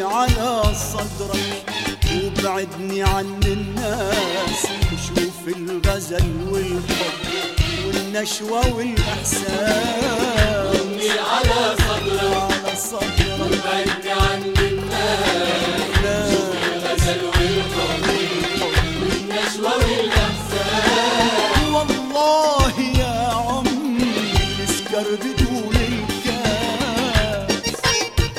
على صدرك وابعدني عن الناس، وشوف الغزل والحب والنشوة والإحساس. ضمني على صدرك وابعدني عن الناس، شوف الغزل والحب والنشوة والإحساس. والله يا عمري نسكر بدون الكاس.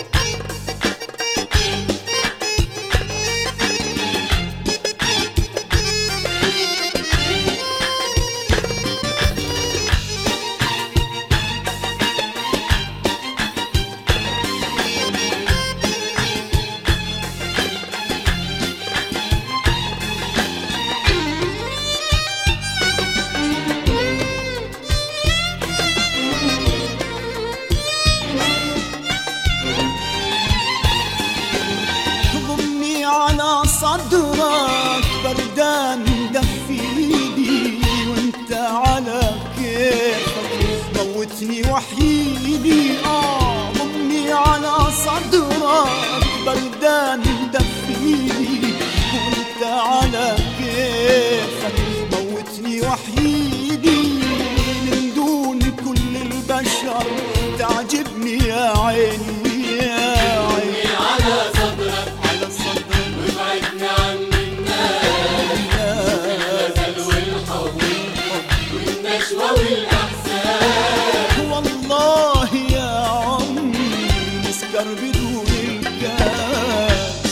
على صدرك بردان دفي ايدي، وانت على كيفك موتني وحيدي. ضمني على صدرك بردان دفي ايدي، وانت على كيفك موتني وحيدي. من دون كل البشر تعجبني يا عيني يا عيني. على صدرك وابعدني عن الناس، الغزل والحب والنشوة والإحساس. والله يا عمري نسكر بدون الكاس.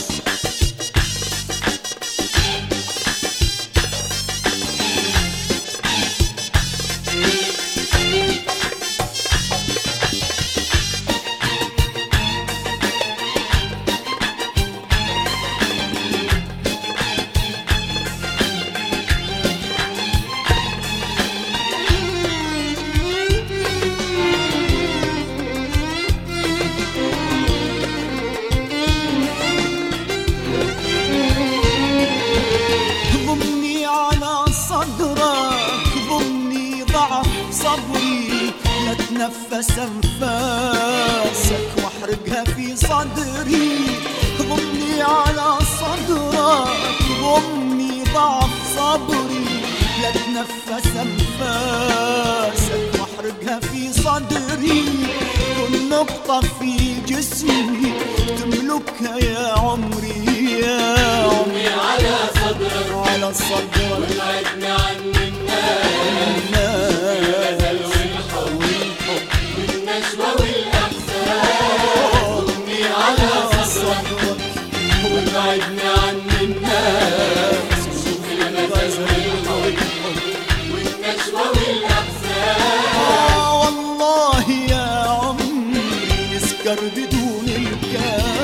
ضمني على صدرك ضمني ضعف صبري، لا تنفس انفاسك واحرقها في صدري. ضمني على صدرك ضمني ضعف صبري، لا تنفس انفاسك واحرقها في صدري. كل نقطة في جسمي تملكها يا عمري يا عمري. على صدرك وابعدني عن الناس، الغزل والحب والنشوة والإحساس. ضمني على صدرك وابعدني عن الناس، شوف الغزل والحب والنشوة والإحساس. والله يا عمري نسكر بدون الكاس.